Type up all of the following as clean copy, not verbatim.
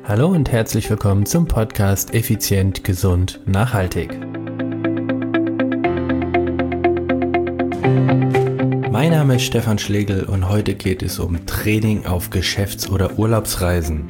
Hallo und herzlich willkommen zum Podcast Effizient, Gesund, Nachhaltig. Mein Name ist Stefan Schlegel und heute geht es um Training auf Geschäfts- oder Urlaubsreisen.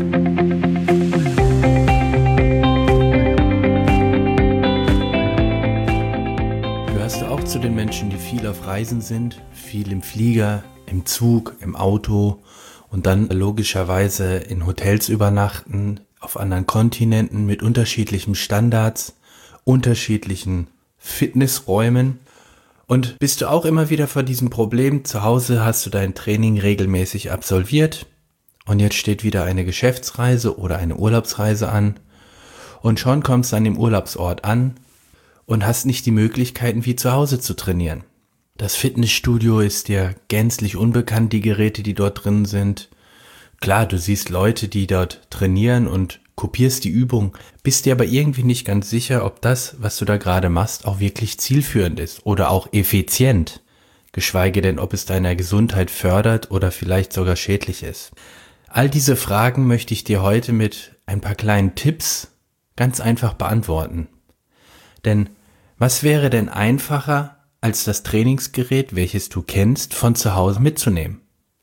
Gehörst du auch zu den Menschen, die viel auf Reisen sind, viel im Flieger, im Zug, im Auto und dann logischerweise in Hotels übernachten, auf anderen Kontinenten mit unterschiedlichen Standards, unterschiedlichen Fitnessräumen? Und bist du auch immer wieder vor diesem Problem, zu Hause hast du dein Training regelmäßig absolviert und jetzt steht wieder eine Geschäftsreise oder eine Urlaubsreise an und schon kommst du an dem Urlaubsort an und hast nicht die Möglichkeiten wie zu Hause zu trainieren. Das Fitnessstudio ist dir gänzlich unbekannt, die Geräte, die dort drin sind. Klar, du siehst Leute, die dort trainieren und kopierst die Übung, bist dir aber irgendwie nicht ganz sicher, ob das, was du da gerade machst, auch wirklich zielführend ist oder auch effizient, geschweige denn, ob es deiner Gesundheit fördert oder vielleicht sogar schädlich ist. All diese Fragen möchte ich dir heute mit ein paar kleinen Tipps ganz einfach beantworten. Denn was wäre denn einfacher, als das Trainingsgerät, welches du kennst, von zu Hause mitzunehmen?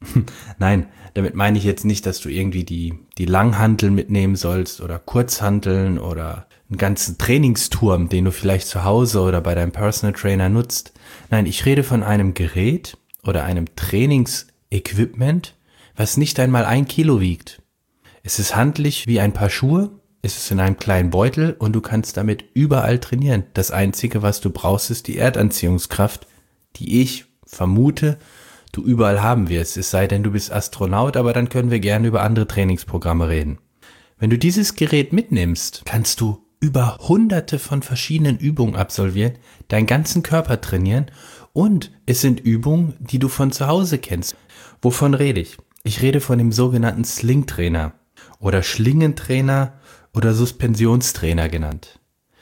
Nein, damit meine ich jetzt nicht, dass du irgendwie die Langhanteln mitnehmen sollst oder Kurzhanteln oder einen ganzen Trainingsturm, den du vielleicht zu Hause oder bei deinem Personal Trainer nutzt. Nein, ich rede von einem Gerät oder einem Trainingsequipment, was nicht einmal 1 Kilo wiegt. Es ist handlich wie ein Paar Schuhe, es ist in einem kleinen Beutel und du kannst damit überall trainieren. Das Einzige, was du brauchst, ist die Erdanziehungskraft, die ich vermute, du überall haben wirst, es sei denn, du bist Astronaut, aber dann können wir gerne über andere Trainingsprogramme reden. Wenn du dieses Gerät mitnimmst, kannst du über hunderte von verschiedenen Übungen absolvieren, deinen ganzen Körper trainieren und es sind Übungen, die du von zu Hause kennst. Wovon rede ich? Ich rede von dem sogenannten Sling-Trainer oder Schlingentrainer oder Suspensionstrainer genannt.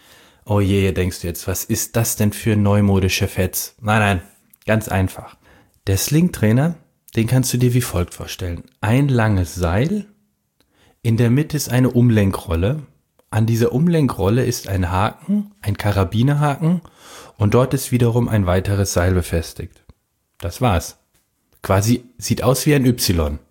Oh je, denkst du jetzt, was ist das denn für neumodische Fets? Nein, ganz einfach. Der Sling-Trainer, den kannst du dir wie folgt vorstellen. Ein langes Seil, in der Mitte ist eine Umlenkrolle. An dieser Umlenkrolle ist ein Haken, ein Karabinerhaken und dort ist wiederum ein weiteres Seil befestigt. Das war's. Quasi sieht aus wie ein Y.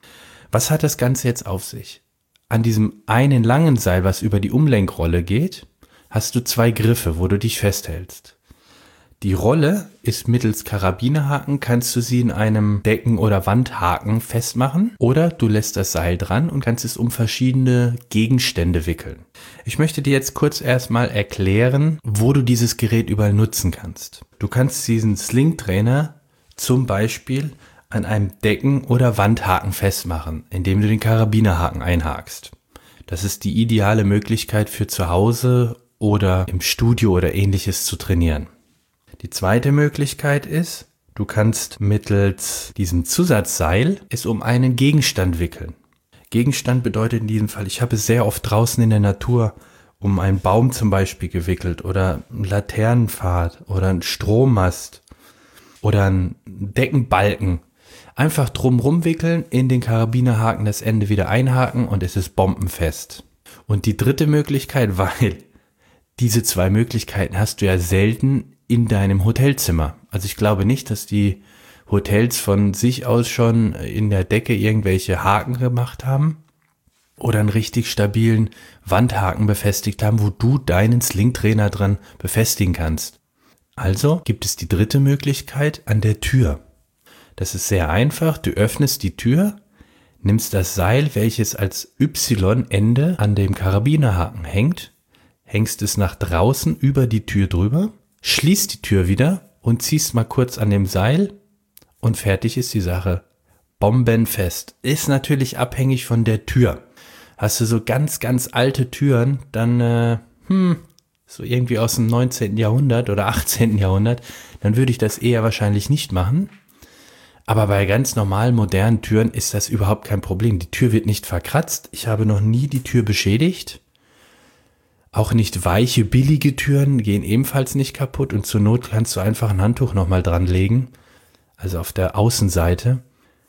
Was hat das Ganze jetzt auf sich? An diesem einen langen Seil, was über die Umlenkrolle geht, hast du 2 Griffe, wo du dich festhältst. Die Rolle ist mittels Karabinerhaken, kannst du sie in einem Decken- oder Wandhaken festmachen oder du lässt das Seil dran und kannst es um verschiedene Gegenstände wickeln. Ich möchte dir jetzt kurz erstmal erklären, wo du dieses Gerät überall nutzen kannst. Du kannst diesen Sling-Trainer zum Beispiel an einem Decken- oder Wandhaken festmachen, indem du den Karabinerhaken einhakst. Das ist die ideale Möglichkeit für zu Hause oder im Studio oder ähnliches zu trainieren. Die zweite Möglichkeit ist, du kannst mittels diesem Zusatzseil es um einen Gegenstand wickeln. Gegenstand bedeutet in diesem Fall, ich habe es sehr oft draußen in der Natur um einen Baum zum Beispiel gewickelt oder einen Laternenpfad oder einen Strommast oder einen Deckenbalken. Einfach drumrum wickeln, in den Karabinerhaken das Ende wieder einhaken und es ist bombenfest. Und die dritte Möglichkeit, weil diese 2 Möglichkeiten hast du ja selten in deinem Hotelzimmer. Also ich glaube nicht, dass die Hotels von sich aus schon in der Decke irgendwelche Haken gemacht haben oder einen richtig stabilen Wandhaken befestigt haben, wo du deinen Sling-Trainer dran befestigen kannst. Also gibt es die dritte Möglichkeit an der Tür. Das ist sehr einfach. Du öffnest die Tür, nimmst das Seil, welches als Y-Ende an dem Karabinerhaken hängt, hängst es nach draußen über die Tür drüber, schließt die Tür wieder und ziehst mal kurz an dem Seil und fertig ist die Sache. Bombenfest. Ist natürlich abhängig von der Tür. Hast du so ganz, ganz alte Türen, dann so irgendwie aus dem 19. Jahrhundert oder 18. Jahrhundert, dann würde ich das eher wahrscheinlich nicht machen. Aber bei ganz normalen, modernen Türen ist das überhaupt kein Problem. Die Tür wird nicht verkratzt. Ich habe noch nie die Tür beschädigt. Auch nicht weiche, billige Türen gehen ebenfalls nicht kaputt und zur Not kannst du einfach ein Handtuch nochmal dran legen, also auf der Außenseite.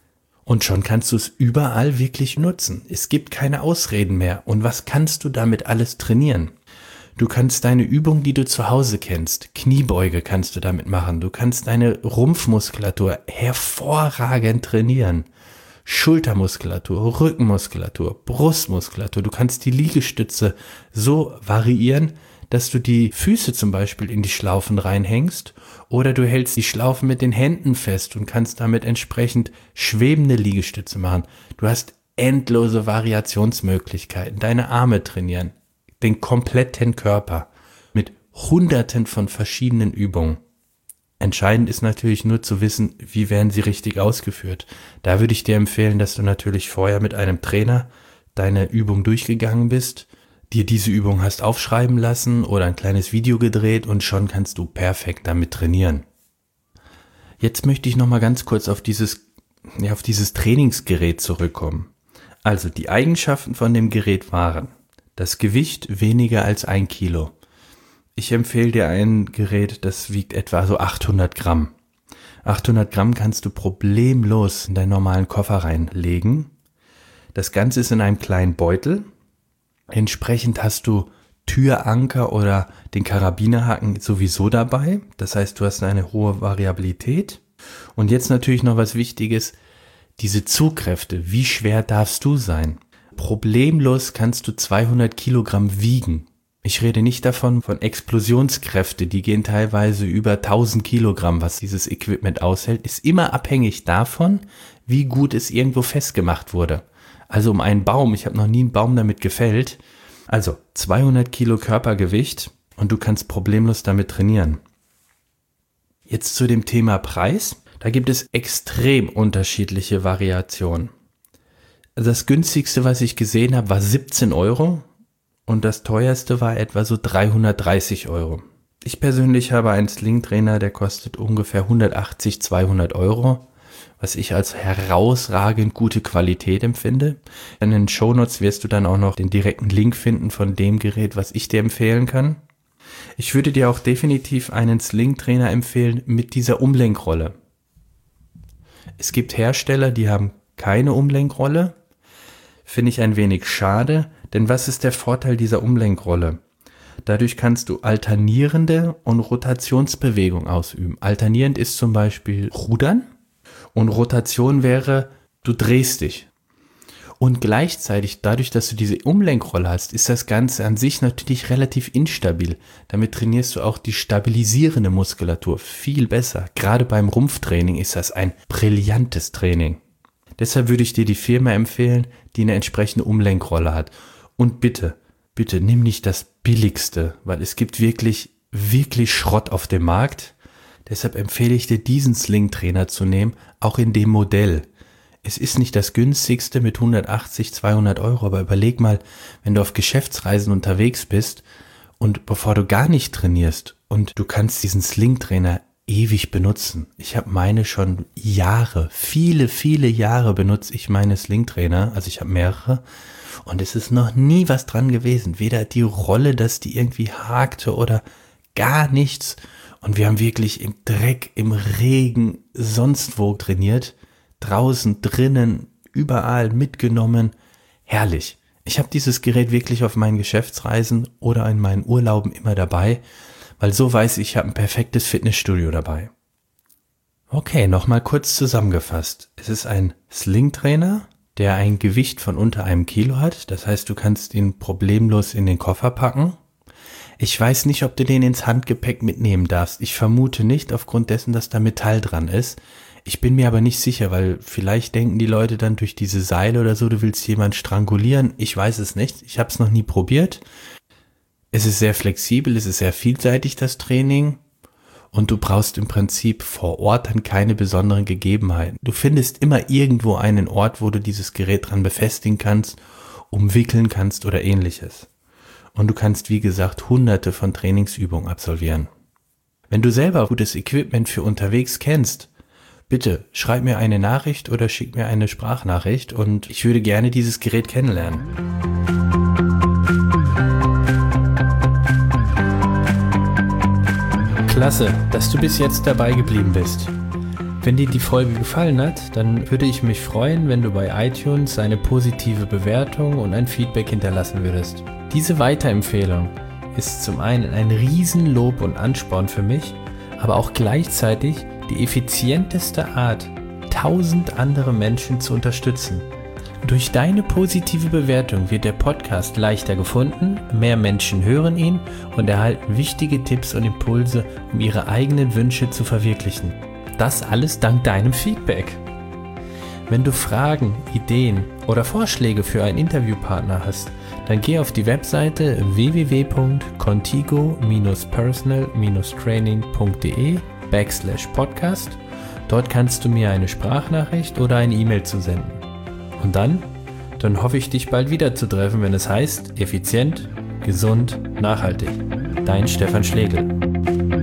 Und schon kannst du es überall wirklich nutzen. Es gibt keine Ausreden mehr. Und was kannst du damit alles trainieren? Du kannst deine Übung, die du zu Hause kennst, Kniebeuge kannst du damit machen. Du kannst deine Rumpfmuskulatur hervorragend trainieren. Schultermuskulatur, Rückenmuskulatur, Brustmuskulatur. Du kannst die Liegestütze so variieren, dass du die Füße zum Beispiel in die Schlaufen reinhängst oder du hältst die Schlaufen mit den Händen fest und kannst damit entsprechend schwebende Liegestütze machen. Du hast endlose Variationsmöglichkeiten, deine Arme trainieren, den kompletten Körper mit Hunderten von verschiedenen Übungen. Entscheidend ist natürlich nur zu wissen, wie werden sie richtig ausgeführt. Da würde ich dir empfehlen, dass du natürlich vorher mit einem Trainer deine Übung durchgegangen bist, dir diese Übung hast aufschreiben lassen oder ein kleines Video gedreht und schon kannst du perfekt damit trainieren. Jetzt möchte ich nochmal ganz kurz auf dieses Trainingsgerät zurückkommen. Also die Eigenschaften von dem Gerät waren: das Gewicht weniger als 1 Kilo. Ich empfehle dir ein Gerät, das wiegt etwa so 800 Gramm. 800 Gramm kannst du problemlos in deinen normalen Koffer reinlegen. Das Ganze ist in einem kleinen Beutel. Entsprechend hast du Türanker oder den Karabinerhaken sowieso dabei. Das heißt, du hast eine hohe Variabilität. Und jetzt natürlich noch was Wichtiges: diese Zugkräfte. Wie schwer darfst du sein? Problemlos kannst du 200 Kilogramm wiegen. Ich rede nicht von Explosionskräfte, die gehen teilweise über 1000 Kilogramm, was dieses Equipment aushält, ist immer abhängig davon, wie gut es irgendwo festgemacht wurde. Also um einen Baum, ich habe noch nie einen Baum damit gefällt, also 200 Kilo Körpergewicht und du kannst problemlos damit trainieren. Jetzt zu dem Thema Preis, da gibt es extrem unterschiedliche Variationen. Das günstigste, was ich gesehen habe, war 17 Euro. Und das teuerste war etwa so 330 Euro. Ich persönlich habe einen Sling-Trainer, der kostet ungefähr 180, 200 Euro, was ich als herausragend gute Qualität empfinde. In den Shownotes wirst du dann auch noch den direkten Link finden von dem Gerät, was ich dir empfehlen kann. Ich würde dir auch definitiv einen Sling-Trainer empfehlen mit dieser Umlenkrolle. Es gibt Hersteller, die haben keine Umlenkrolle. Finde ich ein wenig schade, denn was ist der Vorteil dieser Umlenkrolle? Dadurch kannst du alternierende und Rotationsbewegung ausüben. Alternierend ist zum Beispiel Rudern und Rotation wäre, du drehst dich. Und gleichzeitig, dadurch, dass du diese Umlenkrolle hast, ist das Ganze an sich natürlich relativ instabil. Damit trainierst du auch die stabilisierende Muskulatur viel besser. Gerade beim Rumpftraining ist das ein brillantes Training. Deshalb würde ich dir die Firma empfehlen, die eine entsprechende Umlenkrolle hat. Und bitte nimm nicht das Billigste, weil es gibt wirklich Schrott auf dem Markt. Deshalb empfehle ich dir, diesen Sling-Trainer zu nehmen, auch in dem Modell. Es ist nicht das günstigste mit 180, 200 Euro, aber überleg mal, wenn du auf Geschäftsreisen unterwegs bist und bevor du gar nicht trainierst und du kannst diesen Sling-Trainer ewig benutzen. Ich habe meine schon Jahre, viele Jahre benutze ich meine Sling-Trainer, also ich habe mehrere und es ist noch nie was dran gewesen. Weder die Rolle, dass die irgendwie hakte oder gar nichts. Und wir haben wirklich im Dreck, im Regen, sonst wo trainiert. Draußen, drinnen, überall mitgenommen. Herrlich. Ich habe dieses Gerät wirklich auf meinen Geschäftsreisen oder in meinen Urlauben immer dabei, weil so weiß ich habe ein perfektes Fitnessstudio dabei. Okay, nochmal kurz zusammengefasst. Es ist ein Sling-Trainer, der ein Gewicht von unter 1 Kilo hat. Das heißt, du kannst ihn problemlos in den Koffer packen. Ich weiß nicht, ob du den ins Handgepäck mitnehmen darfst. Ich vermute nicht, aufgrund dessen, dass da Metall dran ist. Ich bin mir aber nicht sicher, weil vielleicht denken die Leute dann durch diese Seile oder so, du willst jemanden strangulieren. Ich weiß es nicht. Ich habe es noch nie probiert. Es ist sehr flexibel, es ist sehr vielseitig, das Training. Und du brauchst im Prinzip vor Ort dann keine besonderen Gegebenheiten. Du findest immer irgendwo einen Ort, wo du dieses Gerät dran befestigen kannst, umwickeln kannst oder ähnliches. Und du kannst, wie gesagt, hunderte von Trainingsübungen absolvieren. Wenn du selber gutes Equipment für unterwegs kennst, bitte schreib mir eine Nachricht oder schick mir eine Sprachnachricht und ich würde gerne dieses Gerät kennenlernen. Klasse, dass du bis jetzt dabei geblieben bist. Wenn dir die Folge gefallen hat, dann würde ich mich freuen, wenn du bei iTunes eine positive Bewertung und ein Feedback hinterlassen würdest. Diese Weiterempfehlung ist zum einen ein Riesenlob und Ansporn für mich, aber auch gleichzeitig die effizienteste Art, 1000 andere Menschen zu unterstützen. Durch deine positive Bewertung wird der Podcast leichter gefunden, mehr Menschen hören ihn und erhalten wichtige Tipps und Impulse, um ihre eigenen Wünsche zu verwirklichen. Das alles dank deinem Feedback. Wenn du Fragen, Ideen oder Vorschläge für einen Interviewpartner hast, dann geh auf die Webseite www.contigo-personal-training.de/podcast. Dort kannst du mir eine Sprachnachricht oder eine E-Mail zusenden. Und dann hoffe ich, dich bald wieder zu treffen, wenn es heißt, effizient, gesund, nachhaltig. Dein Stefan Schlegel.